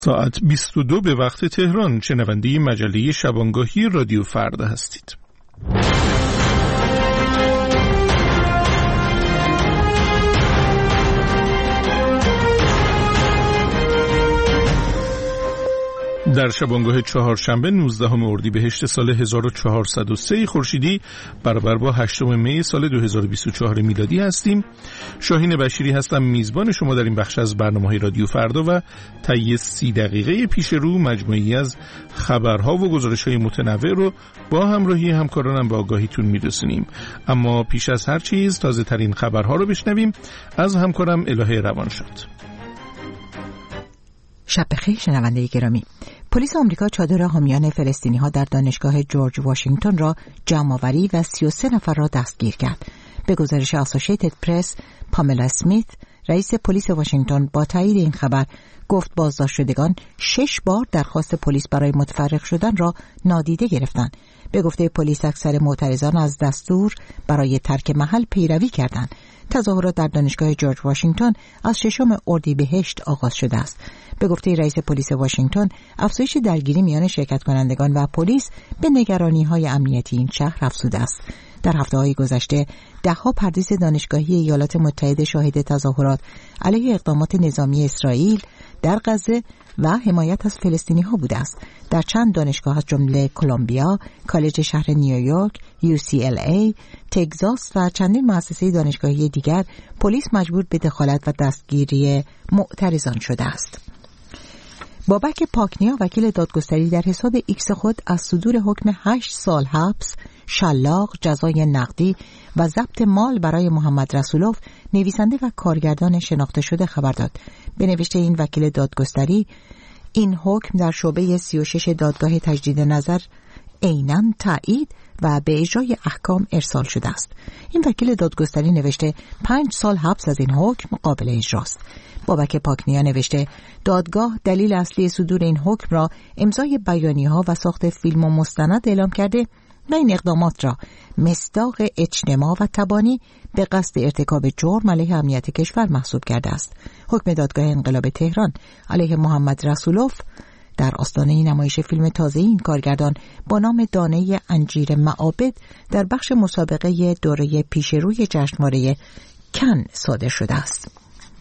ساعت 22 به وقت تهران. شنونده مجله شبانگاهی رادیو فردا هستید. در شبانگاه چهارشنبه 19 اردیبهشت سال 1403 خورشیدی برابر با 8 می سال 2024 میلادی هستیم. شاهین بشیری هستم، میزبان شما در این بخش از برنامه‌های رادیو فردا و طی 30 دقیقه پیش رو مجموعی از خبرها و گزارش‌های متنوع رو با همراهی همکارانم به آگاهیتون میرسونیم. اما پیش از هر چیز تازه ترین خبرها رو بشنویم از همکارم الهه روانشاد. شب بخیر شنونده گرامی. پلیس آمریکا چادر حامیان فلسطینی‌ها در دانشگاه جورج واشنگتن را جمع‌آوری و 33 نفر را دستگیر کرد. به گزارش اسوسییتد پرس، پاملا اسمیت، رئیس پلیس واشنگتن، با تایید این خبر گفت بازداشت شدگان 6 بار درخواست پلیس برای متفرق شدن را نادیده گرفتند. به گفته پلیس اکثر معترضان از دستور برای ترک محل پیروی کردند. تظاهرات در دانشگاه جورج واشنگتن از 6 اردیبهشت آغاز شده است. به گفته رئیس پلیس واشنگتن، افزایش درگیری میان شرکت کنندگان و پلیس به نگرانی‌های امنیتی این شهر افزوده است. در هفته‌های گذشته ده‌ها پردیس دانشگاهی ایالات متحده شاهد تظاهرات علیه اقدامات نظامی اسرائیل در غزه و حمایت از فلسطینی‌ها بوده است. در چند دانشگاه از جمله کلمبیا، کالج شهر نیویورک، UCLA، تگزاس و چندین مؤسسه دانشگاهی دیگر پلیس مجبور به دخالت و دستگیری معترضان شده است. بابک پاکنیا، وکیل دادگستری، در حساب ایکس خود از صدور حکم 8 سال حبس، شلاق، جزای نقدی و ضبط مال برای محمد رسولوف، نویسنده و کارگردان شناخته شده، خبر داد. به نوشته این وکیل دادگستری، این حکم در شعبه 36 دادگاه تجدید نظر عیناً تایید و به اجرای احکام ارسال شده است. این وکیل دادگستری نوشته 5 سال حبس از این حکم قابل اجراست. بابک پاکنیا نوشته دادگاه دلیل اصلی صدور این حکم را امضای بیانیه‌ها و ساخت فیلم و مستند اعلام کرده و این اقدامات را مصداق اجتماع و تبانی به قصد ارتکاب جرم علیه امنیت کشور محسوب کرده است. حکم دادگاه انقلاب تهران علیه محمد رسولوف در آستانه نمایش فیلم تازه این کارگردان با نام دانه انجیر معابد در بخش مسابقه دوره پیشروی جشنواره کن صادر شده است.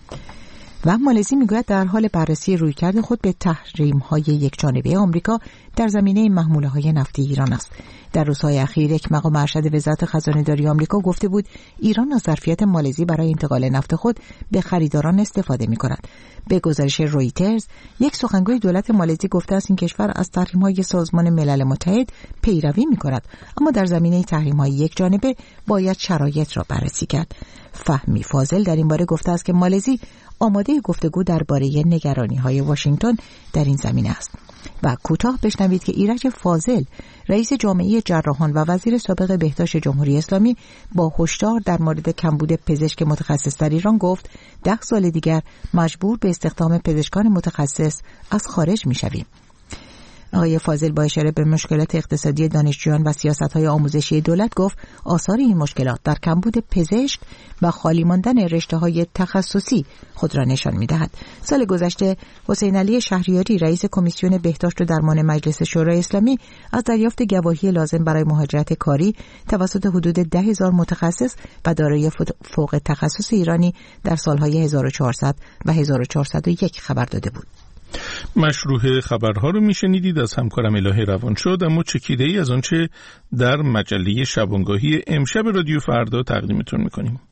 و مالزی میگوید در حال بررسی رویکرد خود به تحریم‌های یکجانبه آمریکا در زمینه محموله‌های نفتی ایران است. در روزهای اخیر یک مقام ارشد وزارت خزانه‌داری آمریکا گفته بود ایران از ظرفیت مالزی برای انتقال نفت خود به خریداران استفاده می‌کند. به گزارش رویترز، یک سخنگوی دولت مالزی گفته است این کشور از تحریم‌های سازمان ملل متحد پیروی می‌کند، اما در زمینه تحریم‌های یکجانبه باید شرایط را بررسی کرد. فهمی فاضل در این باره گفته است که مالزی آماده گفتگو درباره نگرانی‌های واشنگتن در این زمینه است. و کوتاه بشنوید که ایرج فاضل، رئیس جامعه جراحان و وزیر سابق بهداشت جمهوری اسلامی، با هشدار در مورد کمبود پزشک متخصص در ایران گفت 10 سال دیگر مجبور به استخدام پزشکان متخصص از خارج می‌شویم. آقای فاضل با اشاره به مشکلات اقتصادی دانشجویان و سیاست‌های آموزشی دولت گفت آثار این مشکلات در کمبود پزشک و خالی ماندن رشته‌های تخصصی خود را نشان می‌دهد. سال گذشته حسین علی شهریاری، رئیس کمیسیون بهداشت و درمان مجلس شورای اسلامی، از دریافت گواهی لازم برای مهاجرت کاری توسط حدود 10,000 متخصص و دارای فوق تخصص ایرانی در سال‌های 1400 و 1401 خبر داده بود. مشروع خبرها رو میشنیدید از همکارم الهه روانشاد، اما چکیده ای از آنچه در مجله شبانگاهی امشب رادیو فردا تقدیمتون میکنیم.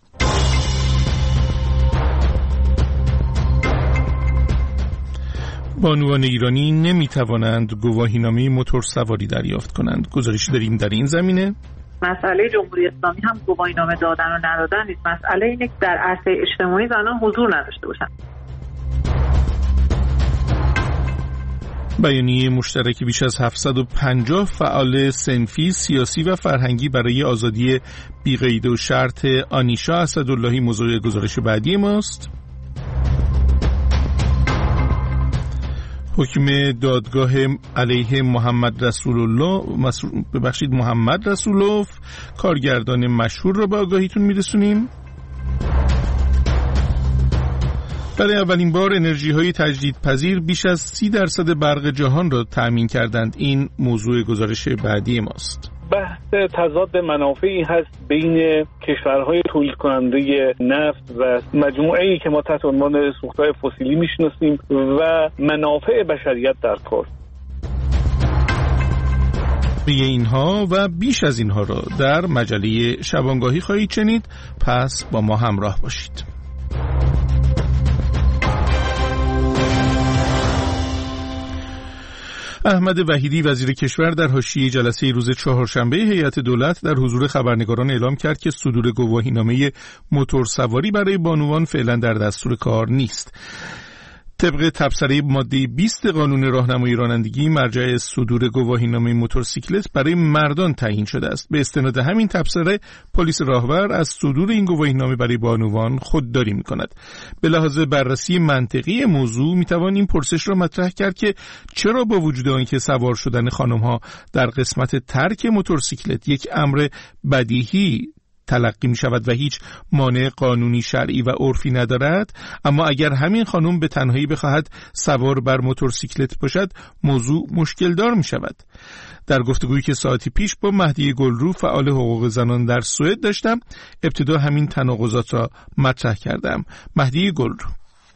بانوان ایرانی نمیتوانند گواهینامه موتورسواری دریافت کنند. گزارشی داریم در این زمینه. مسئله جمهوری اسلامی هم گواهینامه دادن و ندادن نیست. مسئله اینه که در عرصه اجتماعی زنان حضور نداشته باشند. بیانیه مشترک بیش از 750 فعال صنفی، سیاسی و فرهنگی برای آزادی بی‌قید و شرط آنیشا اسداللهی موضوع گزارش بعدی ماست. حکم دادگاه علیه محمد رسولوف، کارگردان مشهور را به آگاهیتون میرسونیم. برای اولین بار انرژی‌های تجدیدپذیر بیش از 30% برق جهان را تأمین کردند. این موضوع گزارش بعدی ماست. بحث تضاد منافعی هست بین کشورهای تولید کننده نفت و مجموعه‌ای که ما تحت عنوان سوخت‌های فسیلی میشناسیم و منافع بشریت در کار. اینها و بیش از اینها را در مجله شبانگاهی خواهید شنید، پس با ما همراه باشید. احمد وحیدی وزیر کشور در حاشیه جلسه روز چهارشنبه هیئت دولت در حضور خبرنگاران اعلام کرد که صدور گواهینامه موتورسواری برای بانوان فعلا در دستور کار نیست. طبق تبصره ماده 20 قانون راهنمایی رانندگی، مرجع صدور گواهینامه موتورسیکلت برای مردان تعیین شده است. به استناد همین تبصره، پلیس راهور از صدور این گواهینامه برای بانوان خودداری می‌کند. به لحاظ بررسی منطقی موضوع می‌توان این پرسش را مطرح کرد که چرا با وجود آنکه سوار شدن خانم‌ها در قسمت ترک موتورسیکلت یک امر بدیهی تلقی می شود و هیچ مانع قانونی، شرعی و عرفی ندارد، اما اگر همین خانم به تنهایی بخواهد سوار بر موتورسیکلت باشد، موضوع مشکل دار می شود. در گفتگویی که ساعتی پیش با مهدی گلرو فعال حقوق زنان در سوئد داشتم، ابتدا همین تناقضات را مطرح کردم. مهدی گلرو: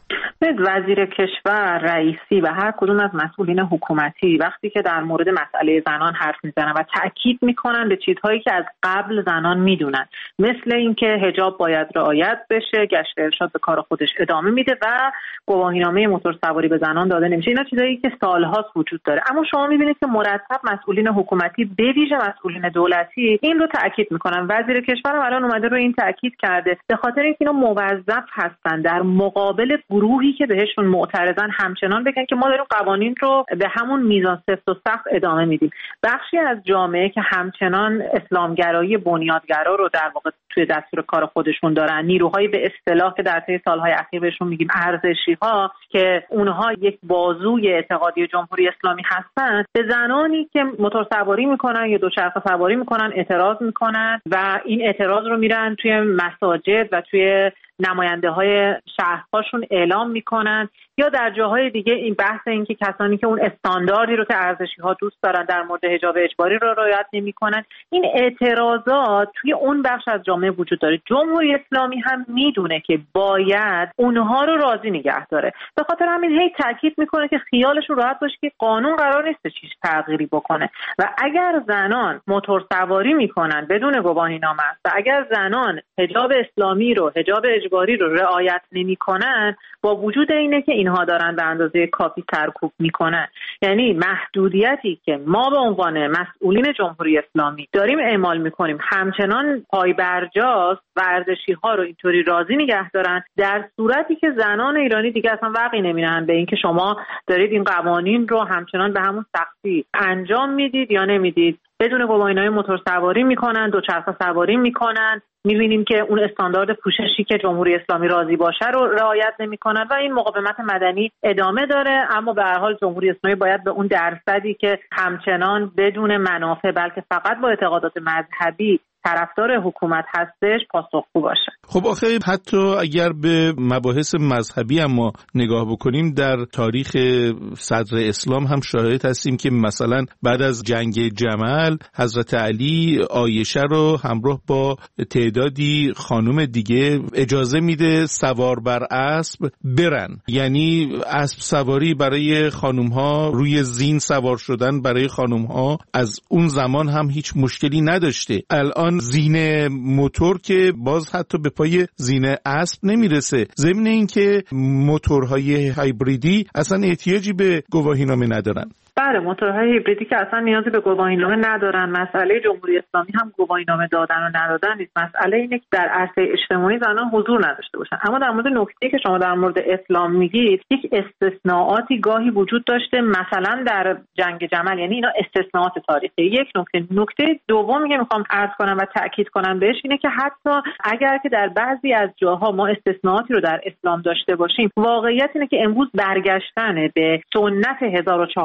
وزیر کشور، رئیسی و هر کدوم از مسئولین حکومتی وقتی که در مورد مسئله زنان حرف میزنن و تأکید میکنن به چیزهایی که از قبل زنان میدونن، مثل اینکه حجاب باید رعایت بشه، گشت ارشاد به کار خودش ادامه میده و گواهینامه موتورسواری به زنان داده نمیشه، اینا چیزایی که سالهاست وجود داره. اما شما میبینید که مرتب مسئولین حکومتی، به ویژه مسئولین دولتی، این رو تأکید میکنن. وزیر کشور هم الان اومده رو این تأکید کرده، به خاطر اینکه اینا موظف هستن در مقابل گروهی که بهشون معترضن همچنان بگن که ما داریم قوانین رو به همون میزان سفت و سخت ادامه میدیم. بخشی از جامعه که همچنان اسلامگرایی بنیادگرا رو در واقع توی دستور کار خودشون دارن، نیروهای به اصطلاح که در طی سالهای اخیر بهشون میگیم ارزشی‌ها، که اونها یک بازوی اعتقادی جمهوری اسلامی هستن، به زنانی که موتورسواری میکنن یا دوچرخه سواری میکنن اعتراض میکنن و این اعتراض رو میرن توی مساجد و توی نماینده های شهرهاشون اعلام میکنن، یا در جاهای دیگه این بحث این که کسانی که اون استانداردی رو که ارزشی ها دوست دارن در مورد حجاب اجباری رو رعایت نمیکنن، این اعتراضات توی اون بخش از جامعه وجود داره. جمهوری اسلامی هم میدونه که باید اونها رو راضی نگه داره، به خاطر همین هی تاکید میکنه که خیالشون راحت باشه که قانون قرار نیست چیز تغییری بکنه و اگر زنان موتورسواری میکنن بدون گواهینامه و اگر زنان حجاب اسلامی رو، حجاب اجباری رو رعایت نمیکنن، با وجود اینه که اینها دارن به اندازه کافی سرکوب میکنن، یعنی محدودیتی که ما به عنوان مسئولین جمهوری اسلامی داریم اعمال میکنیم همچنان پایبرجاست و ارزشی ها رو اینطوری راضی نگه دارن، در صورتی که زنان ایرانی دیگه اصلا وقعی نمیدن به این که شما دارید این قوانین رو همچنان به همون سختی انجام میدید یا نمیدید. بدون گواهینامه موتورسواری میکنن، دوچرخه سواری میکنن، میبینیم که اون استاندارد پوششی که جمهوری اسلامی راضی باشه رو رعایت نمیکنن و این مقاومت مدنی ادامه داره. اما به هر حال جمهوری اسلامی باید به اون درصدی که همچنان بدون منافع بلکه فقط با اعتقادات مذهبی طرفدار حکومت هستش پاسخگو باشه. خب آخه حتی اگر به مباحث مذهبی هم ما نگاه بکنیم، در تاریخ صدر اسلام هم شاهد هستیم که مثلا بعد از جنگ جمل حضرت علی عایشه رو همراه با تعدادی خانم دیگه اجازه میده سوار بر اسب برن، یعنی اسب سواری برای خانم ها، روی زین سوار شدن برای خانم ها از اون زمان هم هیچ مشکلی نداشته. الان زین موتور که باز حتی به پای زین اسب نمیرسه، ضمن این که موتورهای هایبریدی اصلا احتیاجی به گواهینامه ندارن. بله، موتورهای هیبریدی که اصلا نیازی به گواهینامه ندارن. مسئله جمهوری اسلامی هم گواهینامه دادن و ندادن نیست، مسئله اینه که در عرصه اجتماعی زنان حضور نداشته باشن. اما در مورد نکته‌ای که شما در مورد اسلام میگید، یک استثناءاتی گاهی وجود داشته، مثلا در جنگ جمل، یعنی اینا استثناءات تاریخی. یک نکته دومی که میخوام عرض کنم و تاکید کنم بهش اینه که حتی اگر که در بعضی از جاها ما استثناءاتی رو در اسلام داشته باشیم، واقعیت اینه که امروز برگشتن به سنت 1400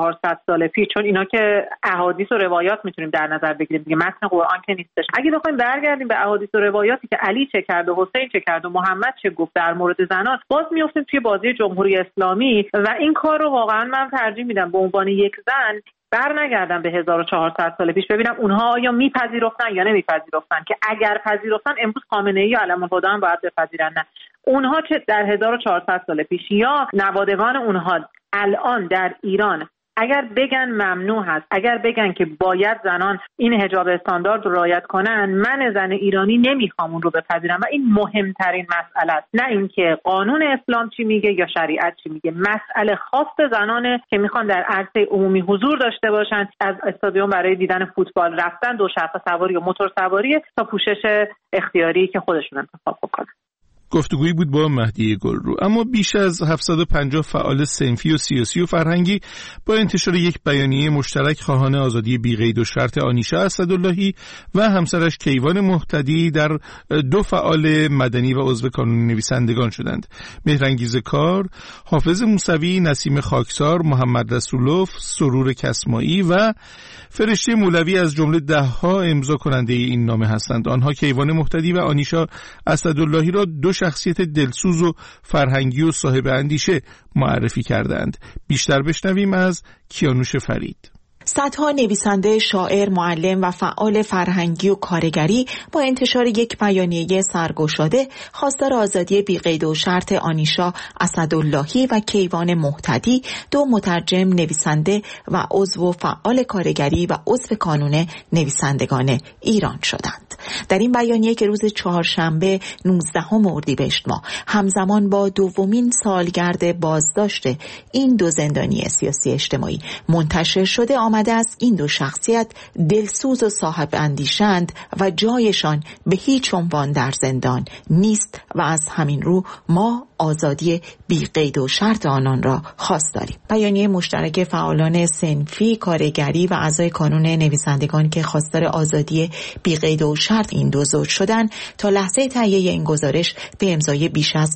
سال پیش، چون اینا که احادیث و روایات میتونیم در نظر بگیریم دیگه، متن قرآن که نیستش. اگه بخوایم برگردیم به احادیث و روایاتی که علی چه کرد و حسین چه کرد و محمد چه گفت در مورد زنان، باز میافتیم توی بازی جمهوری اسلامی و این کار رو واقعا من ترجیح میدم به عنوان یک زن برنگردم به 1400 سال پیش، ببینم اونها آیا میپذیرفتن یا نمیپذیرفتن، که اگر پذیرفتن امروز خامنه‌ای یا علم الهدی هم باید بپذیرن. نه، اونها چه در 1400 سال پیش یا نوادگان اونها الان در ایران اگر بگن ممنوع هست، اگر بگن که باید زنان این حجاب استاندارد رو رعایت کنن، من زن ایرانی نمیخوام اون رو بپذیرم و این مهمترین مسئله است، نه اینکه قانون اسلام چی میگه یا شریعت چی میگه. مسئله خاص زنانه که میخوان در عرصه عمومی حضور داشته باشن، از استادیوم برای دیدن فوتبال رفتن، دوچرخه سواری و موتور سواری تا پوشش اختیاری که خودشون انتخاب بکنن. گفتگویی بود با مهدی گلرو. اما بیش از 750 فعال صنفی و سیاسی و فرهنگی با انتشار یک بیانیه مشترک خواهان آزادی بی‌قید و شرط آنیشا اسداللهی و همسرش کیوان مهتدی در دو فعال مدنی و عضو کانون نویسندگان شدند: مهرانگیز کار، حافظ موسوی، نسیم خاکسار، محمد رسولوف، سرور کسمایی و فرشته مولوی از جمله ده‌ها امضا کننده این نامه هستند. آنها کیوان مهتدی و آنیشا اسداللهی را دو شخصیت دلسوز و فرهنگی و صاحب اندیشه معرفی کردند. بیشتر بشنویم از کیانوش فرید. صدها نویسنده، شاعر، معلم و فعال فرهنگی و کارگری با انتشار یک بیانیه سرگشاده خواستار آزادی بی‌قید و شرط آنیشا اسداللهی و کیوان مهتدی، دو مترجم، نویسنده و عضو فعال کارگری و عضو کانون نویسندگان ایران شدند. در این بیانیه که روز چهارشنبه 19 اردیبهشت ماه همزمان با دومین سالگرد بازداشت این دو زندانی سیاسی اجتماعی منتشر شده، آمده است این دو شخصیت دلسوز و صاحب اندیشند و جایشان به هیچ عنوان در زندان نیست و از همین رو ما آزادی بی‌قید و شرط آنان را خواست داریم. بیانیه مشترک فعالان صنفی، کارگری و اعضای کانون نویسندگان که خواستار آزادی بی‌قید و شرط این دو زوج شدند، تا لحظه تهیه این گزارش به امضای بیش از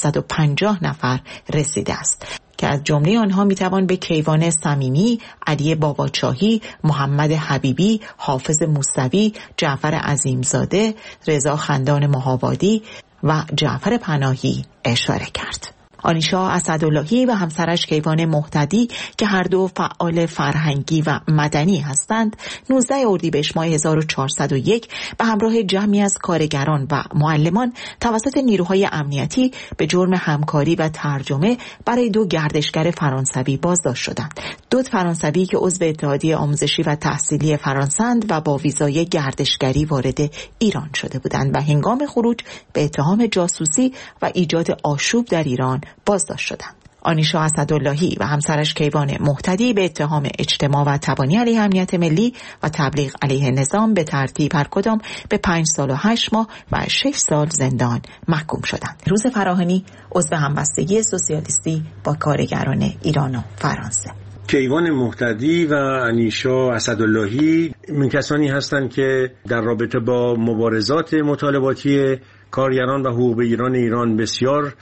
750 نفر رسیده است که از جمله آنها میتوان به کیوان صمیمی، علی باباچاهی، محمد حبیبی، حافظ موسوی، جعفر عظیمزاده، رضا خندان مهاوادی و جعفر پناهی اشاره کرد. آنیشا اسداللهی و همسرش کیوان مهتدی که هر دو فعال فرهنگی و مدنی هستند، 19 اردیبهشت ماه 1401 به همراه جمعی از کارگران و معلمان توسط نیروهای امنیتی به جرم همکاری و ترجمه برای دو گردشگر فرانسوی بازداشت شدند. دو فرانسوی که عضو اتحادیه آموزشی و تحصیلی فرانسند و با ویزای گردشگری وارد ایران شده بودند و هنگام خروج به اتهام جاسوسی و ایجاد آشوب در ایران بازداشت شدند. آنیشا اسداللهی و همسرش کیوان مهتدی به اتهام اجتماع و تبانی علیه امنیت ملی و تبلیغ علیه نظام به ترتیب هر کدام به 5 سال و 8 ماه و 6 سال زندان محکوم شدند. روز فراهانی عضو همبستگی سوسیالیستی با کارگران ایران و فرانسه. کیوان مهتدی و آنیشا اسداللهی کسانی هستند که در رابطه با مبارزات مطالباتی کارگران و حقوق بگیران ایران بسیار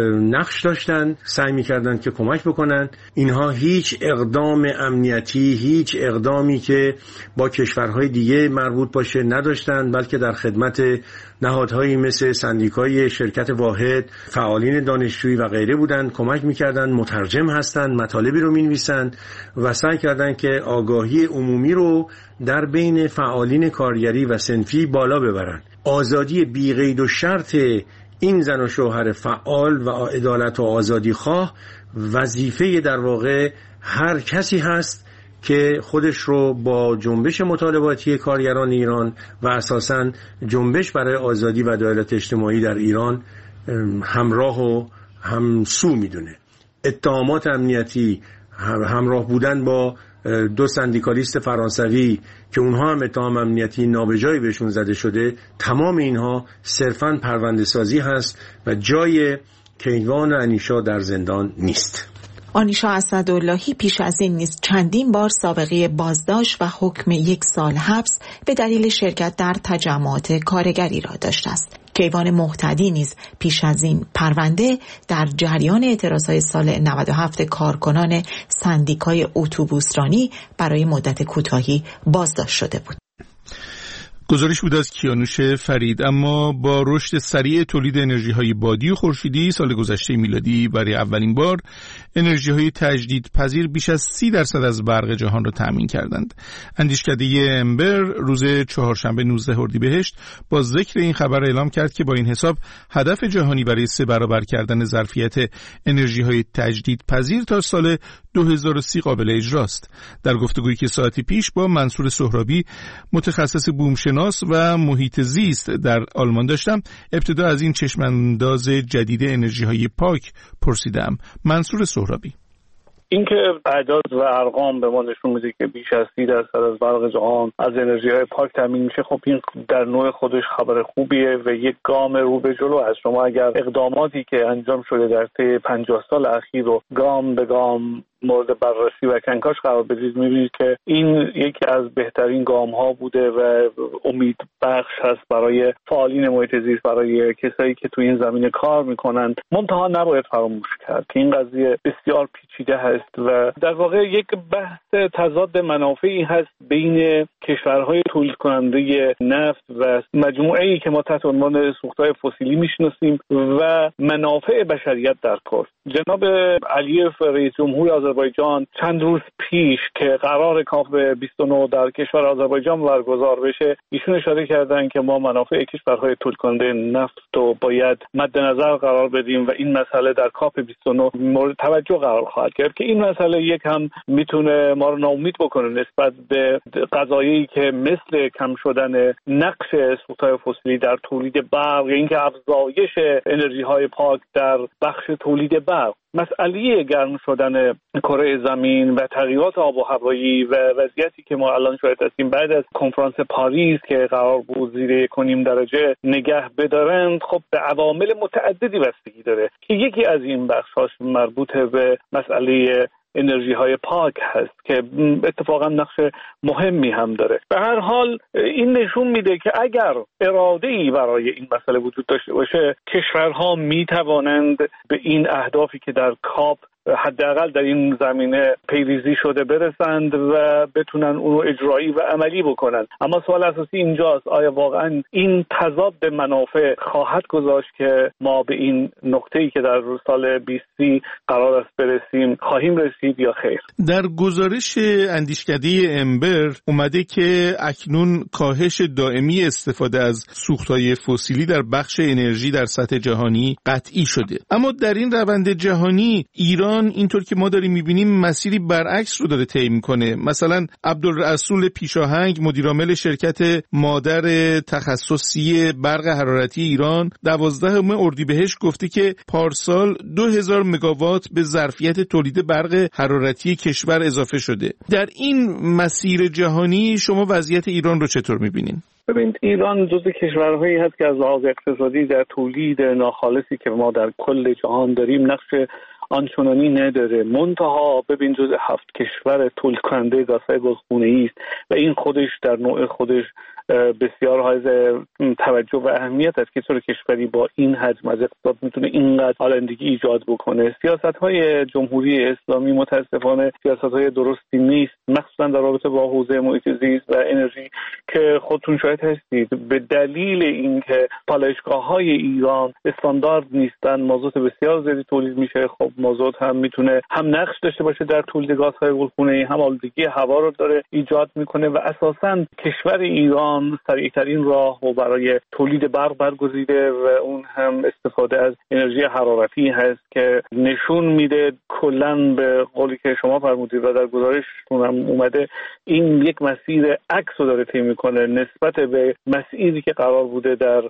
نقش داشتند، سعی می‌کردند که کمک بکنند. اینها هیچ اقدام امنیتی، هیچ اقدامی که با کشورهای دیگه مربوط باشه نداشتند، بلکه در خدمت نهادهایی مثل سندیکای شرکت واحد، فعالین دانشجویی و غیره بودند، کمک می‌کردند. مترجم هستند، مطالبی رو می‌نویسند و سعی کردند که آگاهی عمومی رو در بین فعالین کارگری و صنفی بالا ببرند. آزادی بی‌قید و شرط این زن و شوهر فعال و عدالت و آزادی خواه وظیفه در واقع هر کسی هست که خودش رو با جنبش مطالباتی کارگران ایران و اساساً جنبش برای آزادی و عدالت اجتماعی در ایران همراه و همسو میدونه. اتهامات امنیتی، همراه بودن با دو سندیکالیست فرانسوی که اونها هم اتهام امنیتی نابجایی بهشون زده شده، تمام اینها صرفاً پرونده سازی هست و جای کیوان و آنیشا در زندان نیست. آنیشا اسداللهی پیش از این نیز چندین بار سابقه بازداشت و حکم 1 سال حبس به دلیل شرکت در تجمعات کارگری را داشته است. کیوان مهتدی نیز پیش از این پرونده در جریان اعتراضهای سال 97 کارکنان سندیکای اتوبوسرانی برای مدت کوتاهی بازداشت شده بود. گزارش بود از کیانوش فرید. اما با رشد سریع تولید انرژی‌های بادی و خورشیدی سال گذشته میلادی برای اولین بار انرژی‌های تجدیدپذیر بیش از 30% از برق جهان را تأمین کردند. اندیشکده امبر روز چهارشنبه 19 اردیبهشت با ذکر این خبر اعلام کرد که با این حساب هدف جهانی برای 3 برابر کردن ظرفیت انرژی‌های تجدیدپذیر تا سال 2030 قابل اجراست. در گفتگویی که ساعتی پیش با منصور سهرابی متخصص بومشناس و محیط زیست در آلمان داشتم، ابتدا از این چشمانداز جدید انرژی‌های پاک پرسیدم. منصور سهرابی: اینکه اعداد و ارقام به ما نشون میده که بیش از 30% از برق جهان از انرژی‌های پاک تامین میشه، خب این در نوع خودش خبر خوبیه و یک گام رو به جلو است. شما اگر اقداماتی که انجام شده در طی 50 سال اخیر رو گام به گام مورد بررسی و کنکاش قرار بدید، می‌بینید که این یکی از بهترین گام‌ها بوده و امید بخش هست برای فعالین محیط زیست، برای کسایی که تو این زمینه کار میکنن. منتها نباید فراموش کرد که این قضیه بسیار پیچیده هست و در واقع یک بحث تضاد منافعی هست بین کشورهای تولید کننده نفت و مجموعه‌ای که ما تحت عنوان سوخت‌های فسیلی میشناسیم و منافع بشریت در کار. جناب علیف رئیس جمهور آذربایجان چند روز پیش که قرار کاپ 29 در کشور آذربایجان برگزار بشه، ایشون اشاره کردن که ما منافع کشورهای تولید کننده نفت رو باید مد نظر قرار بدیم و این مسئله در کاپ 29 مورد توجه قرار خواهد گرفت که این مسئله یک هم میتونه ما رو ناامید بکنه نسبت به قضایایی که مثل کم شدن نقش سوخت‌های فسیلی در تولید برق، اینکه افزایش انرژی‌های پاک در بخش تولید برق، مسئله گرم شدن کره زمین و تغییرات آب و هوایی و وضعیتی که ما الان شاهد هستیم بعد از کنفرانس پاریس که قرار بود زیر 1.5 درجه نگه بدارند، خب به عوامل متعددی بستگی داره که یکی از این بخش‌هاش مربوط به مسئله انرژی‌های پاک هست که اتفاقا نقش مهمی هم داره. به هر حال این نشون میده که اگر اراده‌ای برای این مسئله وجود داشته باشه، کشورها میتوانند به این اهدافی که در کاپ حداقل در این زمینه پیریزی شده برسند و بتونن اونو اجرایی و عملی بکنن. اما سوال اساسی اینجاست، آیا واقعا این تضاد منافع خواهد گذاشت که ما به این نقطه‌ای که در سال 2030 قرار است برسیم خواهیم رسید یا خیر؟ در گزارش اندیشکده امبر اومده که اکنون کاهش دائمی استفاده از سوخت‌های فسیلی در بخش انرژی در سطح جهانی قطعی شده. اما در این روند جهانی ایران اینطور که ما داریم میبینیم مسیری برعکس رو داره طی میکنه. مثلا عبدالرسول پیشاهنگ مدیرعامل شرکت مادر تخصصی برق حرارتی ایران 12 اردیبهشت گفته که پارسال 2000 مگاوات به ظرفیت تولید برق حرارتی کشور اضافه شده. در این مسیر جهانی شما وضعیت ایران رو چطور میبینین؟ ببینید، ایران جزو کشورهایی هست که از لحاظ اقتصادی در تولید ناخالصی که ما در کل جهان داریم نقش آنچنانی نداره. منتها ببین جزء 7 کشور تولید کننده گازهای گلخانه‌ای است و این خودش در نوع خودش بسیار حائز توجه و اهمیت است که چطور کشوری با این حجم از اقتصاد میتونه اینقدر آلندگی ایجاد بکنه. سیاست‌های جمهوری اسلامی متاسفانه سیاست‌های درستی نیست، مخصوصا در رابطه با حوزه محیط زیست و انرژی که خودتون شاهد هستید. به دلیل اینکه پالایشگاه‌های ایران استاندارد نیستن، مازوت بسیار زیادی تولید میشه. خب مازوت هم میتونه هم نقش داشته باشه در تولید گازهای گلخانه‌ای، هم آلودگی هوا رو داره ایجاد میکنه و اساساً کشور ایران سریعترین راه و برای تولید برق برگزیده و اون هم استفاده از انرژی حرارتی هست که نشون میده کلاً به قولی که شما فرمودید و در گزارشتون هم اومده این یک مسیر عکس رو داره طی میکنه نسبت به مسیری که قرار بوده در 2030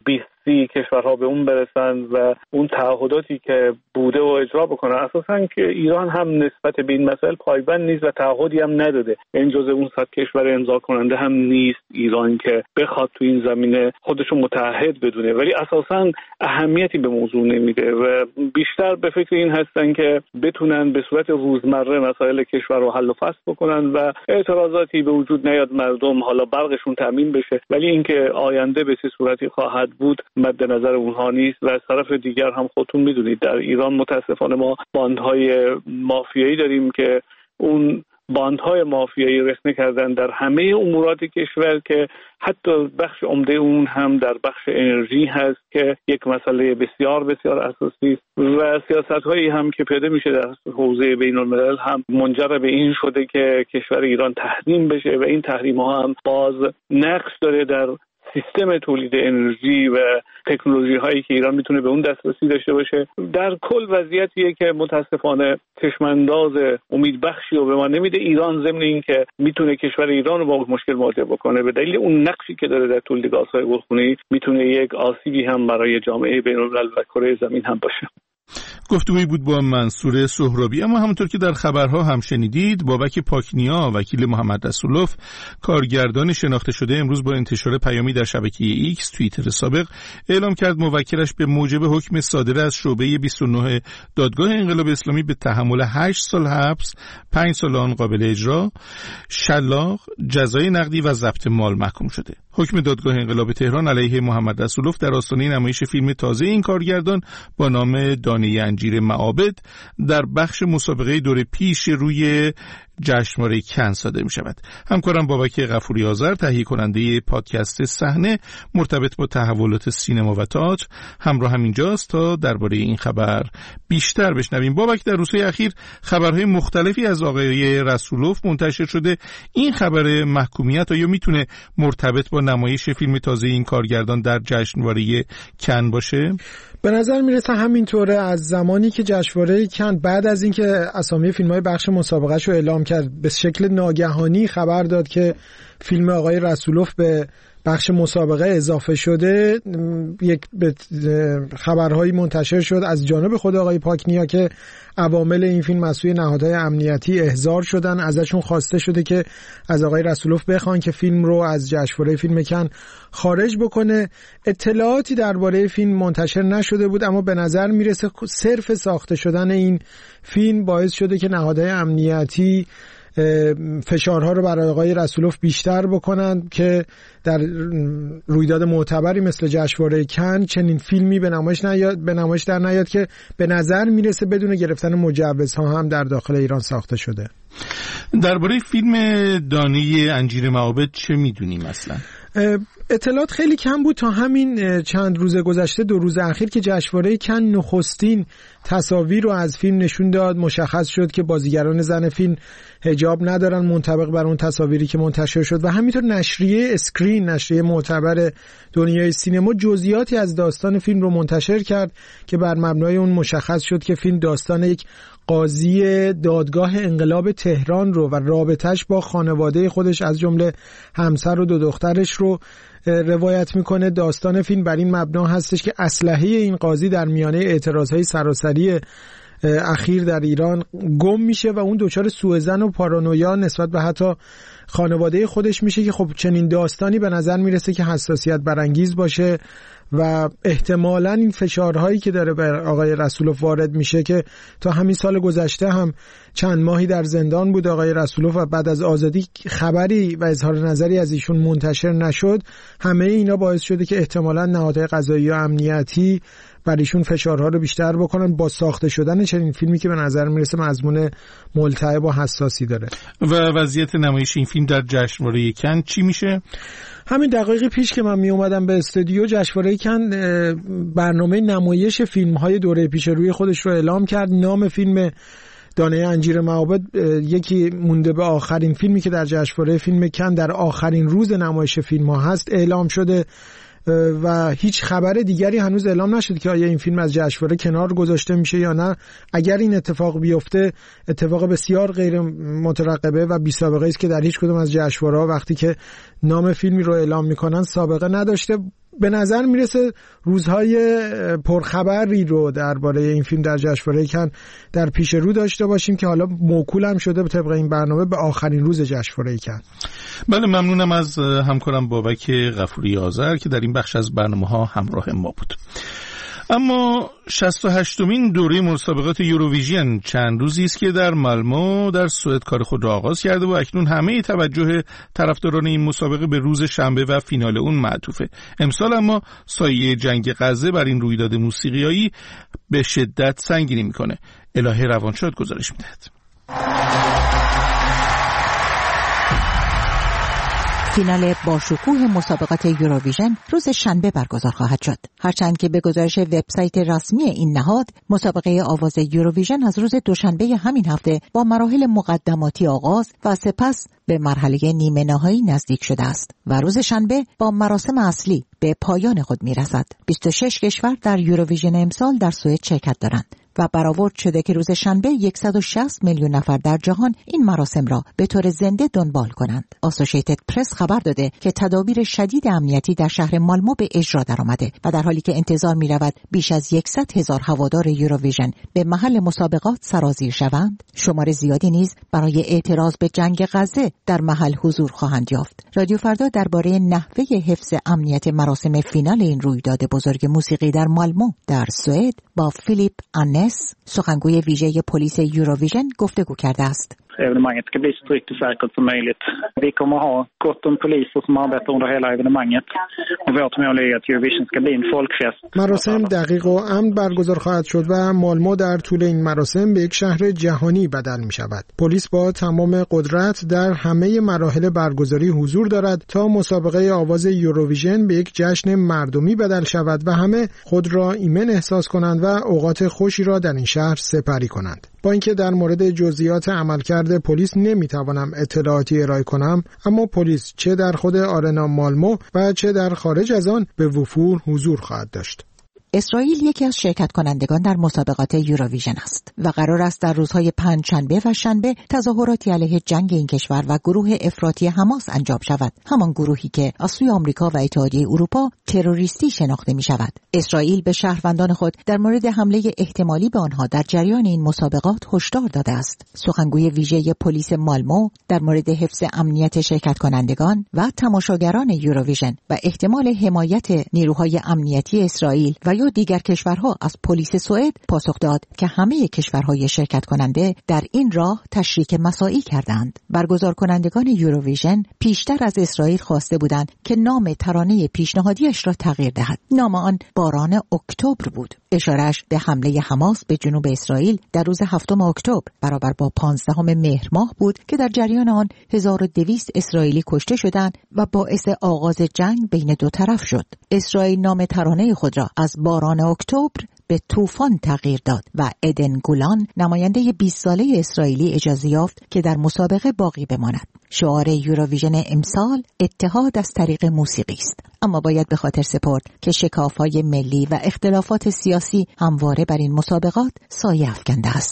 بایستی کشورها به اون برسند و اون تعهداتی که بوده و اجرا بکنن. اساساً که ایران هم نسبت به این مسائل پایبند نیست و تعهدی هم نداده. این جزء اون 100 کشور امضا کننده هم نیست ایران که بخواد تو این زمینه خودشو متعهد بدونه، ولی اساساً اهمیتی به موضوع نمیده و بیشتر به فکر این هستن که بتونن به صورت روزمره مسائل کشور رو حل و فصل بکنن و اعتراضاتی به وجود نیاد، مردم حالا برقشون تامین بشه، ولی اینکه آینده به چه صورتی خواهد بود مد نظر اونها نیست. و از طرف دیگر هم خودتون میدونید در ایران متاسفانه ما باندهای مافیایی داریم که اون باندهای مافیایی رسمی کردن در همه امورات کشور که حتی بخش عمده اون هم در بخش انرژی هست که یک مسئله بسیار بسیار اساسی است و سیاست‌هایی هم که پیاده میشه در حوزه بین‌الملل هم منجر به این شده که کشور ایران تحریم بشه و این تحریم‌ها هم باز نقش داره در سیستم تولید انرژی و تکنولوژی هایی که ایران میتونه به اون دسترسی داشته باشه. در کل وضعیتیه که متاسفانه چشمانداز امیدبخشی رو به ما نمیده. ایران ضمن این که میتونه کشور ایران رو با مشکل مواجه بکنه به دلیل اون نقشی که داره در تولید گازهای گلخونه‌ای، میتونه یک آسیبی هم برای جامعه بین‌الملل و کره زمین هم باشه. گفتگویی بود با منصور سهرابی. اما همونطور که در خبرها هم شنیدید، بابک پاکنیا وکیل محمد رسولوف کارگردان شناخته شده امروز با انتشار پیامی در شبکه ایکس توییتر سابق اعلام کرد موکلش به موجب حکم صادر از شعبه 29 دادگاه انقلاب اسلامی به تحمل 8 سال حبس، 5 سال آن قابل اجرا، شلاق، جزای نقدی و ضبط مال محکوم شده. حکم دادگاه انقلاب تهران علیه محمد رسولوف در آستانه نمایش فیلم تازه این کارگردان با نام دانه انجیر معابد در بخش مسابقه دور پیش روی جشنواره کن صادر می شود. همکارم بابک غفوری آذر تهیه کننده پادکست صحنه مرتبط با تحولات سینما و تئاتر همراه همینجاست تا درباره این خبر بیشتر بشنویم. بابک، در روزهای اخیر خبرهای مختلفی از آقای رسولوف منتشر شده. این خبر محکومیت آیا میتونه مرتبط با نمایش فیلم تازه این کارگردان در جشنواره کن باشه؟ به نظر میرسه همینطوره. از زمانی که جشنواره کن بعد از اینکه اسامی فیلم‌های بخش مسابقه‌شو اعلام کرد به شکل ناگهانی خبر داد که فیلم آقای رسولوف به بخش مسابقه اضافه شده، یک خبرهایی منتشر شد از جانب خود آقای پاکنیا که عوامل این فیلم از سوی نهادهای امنیتی احضار شدن، ازشون خواسته شده که از آقای رسولوف بخوان که فیلم رو از جشنواره فیلم کن خارج بکنه. اطلاعاتی درباره فیلم منتشر نشده بود، اما به نظر میرسه صرف ساخته شدن این فیلم باعث شده که نهادهای امنیتی فشارها رو برای آقای رسولوف بیشتر بکنن که در رویداد معتبری مثل جشنواره کن چنین فیلمی به نمایش در نیاد که به نظر میرسه بدون گرفتن مجوزها هم در داخل ایران ساخته شده. درباره فیلم دانه انجیر معابد چه میدونیم اصلا؟ اطلاعات خیلی کم بود تا همین چند روز گذشته، 2 روز اخیر که جشنواره کن نخستین تصاویر رو از فیلم نشون داد. مشخص شد که بازیگران زن فیلم حجاب ندارن منطبق بر اون تصاویری که منتشر شد و همینطور نشریه اسکرین، نشریه معتبر دنیای سینما، جزئیاتی از داستان فیلم رو منتشر کرد که بر مبنای اون مشخص شد که فیلم داستان یک قاضی دادگاه انقلاب تهران رو و رابطش با خانواده خودش از جمله همسر و 2 دخترش رو روایت میکنه. داستان فیلم بر این مبنا هستش که اسلحه این قاضی در میانه اعتراضهای سراسری اخیر در ایران گم میشه و اون دچار سوءظن و پارانویا نسبت به حتی خانواده خودش میشه که خب چنین داستانی به نظر میرسه که حساسیت برانگیز باشه و احتمالاً این فشارهایی که داره بر آقای رسولوف وارد میشه که تا همین سال گذشته هم چند ماهی در زندان بود آقای رسولوف و بعد از آزادی خبری و اظهار نظری از ایشون منتشر نشد، همه اینا باعث شده که احتمالاً نهادهای قضایی و امنیتی بر ایشون فشارها رو بیشتر بکنن با ساخته شدن چنین فیلمی که به نظر میرسه مضمون ملتهب و حساسی داره. و وضعیت نمایش این فیلم در جشنواره کن چی میشه؟ همین دقایق پیش که من می اومدم به استودیو، جشنواره کن برنامه نمایش فیلم‌های دوره پیش روی خودش رو اعلام کرد. نام فیلم دانه انجیر معابد یکی مونده به آخرین فیلمی که در جشنواره فیلم کن در آخرین روز نمایش فیلم‌ها هست اعلام شده و هیچ خبر دیگری هنوز اعلام نشد که آیا این فیلم از جشنواره کنار گذاشته میشه یا نه. اگر این اتفاق بیفته اتفاق بسیار غیر مترقبه و بی سابقه است که در هیچ کدوم از جشنواره‌ها وقتی که نام فیلمی رو اعلام میکنن سابقه نداشته. به نظر میرسه روزهای پرخبری رو درباره این فیلم در جشنواره کن در پیش رو داشته باشیم که حالا موکول هم شده به طبق این برنامه به آخرین روز جشنواره کن. بله، ممنونم از همکارم بابک غفوری آذر که در این بخش از برنامه‌ها همراه ما بود. اما 68مین دوره مسابقات یوروویژن چند روزی است که در مالمو در سوئد کار خود را آغاز کرده و اکنون همه توجه طرفداران این مسابقه به روز شنبه و فینال اون معطوفه. امسال اما سایه جنگ غزه بر این رویداد موسیقیایی به شدت سنگینی میکنه. الهه روانشاد گزارش میدهد. فینال با شکوه مسابقات یوروویژن روز شنبه برگزار خواهد شد. هرچند که به گزارش وبسایت رسمی این نهاد، مسابقه آواز یوروویژن از روز دوشنبه همین هفته با مراحل مقدماتی آغاز و سپس به مرحله نیمه نهایی نزدیک شده است و روز شنبه با مراسم اصلی به پایان خود میرسد. 26 کشور در یوروویژن امسال در سوئد شرکت دارند و برآورد شده که روز شنبه 160 میلیون نفر در جهان این مراسم را به طور زنده دنبال کنند. آسوشیتد پرس خبر داده که تدابیر شدید امنیتی در شهر مالمو به اجرا درآمده و در حالی که انتظار می رود بیش از 100,000 هوادار یوروویژن به محل مسابقات سرازیر شوند، شمار زیادی نیز برای اعتراض به جنگ غزه در محل حضور خواهند یافت. رادیو فردا درباره نحوه حفظ امنیت مراسم فینال این رویداد buzurg موسیقی در مالمو در سوئد با فیلیپ آنس، سخنگوی ویژه پلیس یوروویژن گفتگو کرده است. evenemanget ska bli så tryggt och säkert som möjligt. Vi kommer ha gott om poliser som arbetar under hela evenemanget. Och vårt mål är att Eurovision ska bli en folkfest. مراسم دقیق و امن برگزار خواهد شد و مالمو در طول این مراسم به یک شهر جهانی بدل می شود. پلیس با تمام قدرت در همه مراحل برگزاری حضور دارد تا مسابقه آواز یوروویژن به یک جشن مردمی بدل شود و همه خود را ایمن احساس کنند و اوقات خوشی را در این شهر سپری کنند. با اینکه در مورد جزئیات عملکرد پلیس نمیتوانم اطلاعاتی ارائه کنم، اما پلیس چه در خود آرنا مالمو و چه در خارج از آن به وفور حضور خواهد داشت. اسرائیل یکی از شرکت کنندگان در مسابقات یوروویژن است و قرار است در روزهای پنجشنبه و شنبه تظاهراتی علیه جنگ این کشور و گروه افراطی حماس انجام شود، همان گروهی که از سوی آمریکا و اتحادیه اروپا تروریستی شناخته می شود. اسرائیل به شهروندان خود در مورد حمله احتمالی به آنها در جریان این مسابقات هشدار داده است. سخنگوی ویژه پلیس مالمو در مورد حفظ امنیت شرکت کنندگان و تماشاگران یوروویژن و احتمال حمایت نیروهای امنیتی اسرائیل و یا دیگر کشورها از پلیس سوئد پاسخ داد که همه کشورهای شرکت کننده در این راه تشریک مساعی کردند. برگزار کنندگان یوروویژن پیشتر از اسرائیل خواسته بودند که نام ترانه پیشنهادیش را تغییر دهد. نام آن باران اکتبر بود. اشارهش به حمله حماس به جنوب اسرائیل در روز 7 اکتبر برابر با 15 مهر ماه بود که در جریان آن 1200 اسرائیلی کشته شدند و باعث آغاز جنگ بین دو طرف شد. اسرائیل نام ترانه خود را از باران اکتبر به طوفان تغییر داد و ادن گولان، نماینده 20 ساله اسرائیلی، اجازه یافت که در مسابقه باقی بماند. شعار یوروویژن امسال اتحاد از طریق موسیقی است، اما باید به خاطر سپرد که شکاف‌های ملی و اختلافات سیاسی همواره بر این مسابقات سایه افکنده است.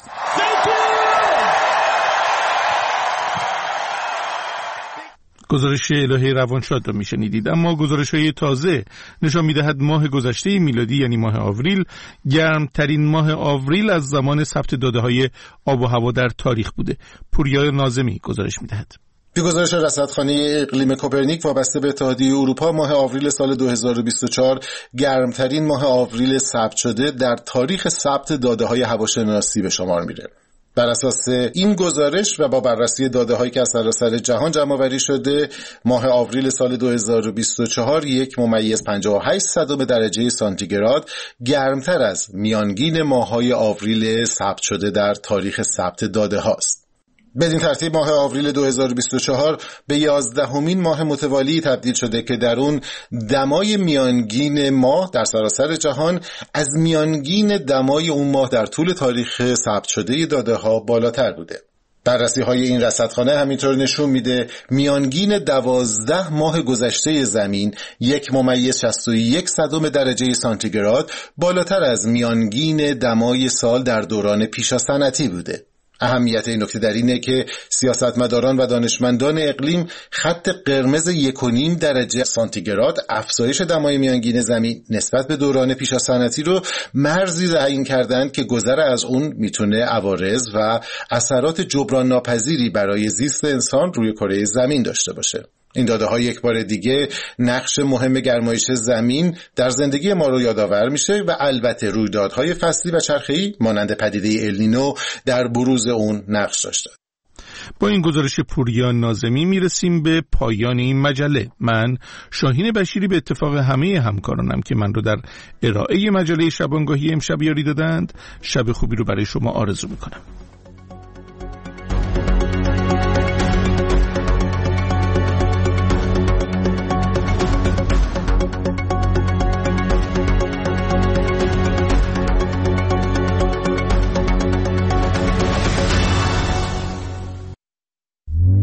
گزارش الهه روانشاد را میشنیدید. اما گزارش‌های تازه نشان می‌دهد ماه گذشته میلادی یعنی ماه آوریل گرمترین ماه آوریل از زمان ثبت داده‌های آب و هوا در تاریخ بوده. پوریا ناظمی گزارش می‌دهد. به گزارش رصدخانه اقلیم کوپرنیک وابسته به اتحادیه اروپا، ماه آوریل سال 2024 گرمترین ماه آوریل ثبت شده در تاریخ ثبت داده‌های هواشناسی به شمار میره. بر اساس این گزارش و با بررسی داده‌هایی که از سراسر جهان جمع‌آوری شده، ماه آوریل سال 2024 1.58 درجه سانتیگراد گرمتر از میانگین ماه‌های آوریل ثبت شده در تاریخ ثبت داده‌هاست. بدین ترتیب ماه آوریل 2024 به 11مین ماه متوالی تبدیل شده که در اون دمای میانگین ماه در سراسر جهان از میانگین دمای اون ماه در طول تاریخ ثبت شده داده‌ها بالاتر بوده. بررسی‌های این رصدخانه همینطور نشون میده میانگین 12 ماه گذشته زمین 1.61 درجه سانتیگراد بالاتر از میانگین دمای سال در دوران پیشا صنعتی بوده. اهمیت این نکته در اینه که سیاستمداران و دانشمندان اقلیم خط قرمز 1.5 درجه سانتیگراد افزایش دمای میانگین زمین نسبت به دوران پیش از صنعتی رو مرزی تعیین کردند که گذر از اون میتونه عوارض و اثرات جبران ناپذیری برای زیست انسان روی کره زمین داشته باشه. این داده‌ها یک بار دیگه نقش مهم گرمایش زمین در زندگی ما رو یادآور میشه و البته رویدادهای فصلی و چرخه‌ای مانند پدیده النینو در بروز اون نقش داشته. با این گزارش پوریا ناظمی میرسیم به پایان این مجله. من شاهین بشیری به اتفاق همه همکارانم که من رو در ارائه مجله شبانگاهی امشب یاری دادند، شب خوبی رو برای شما آرزو میکنم.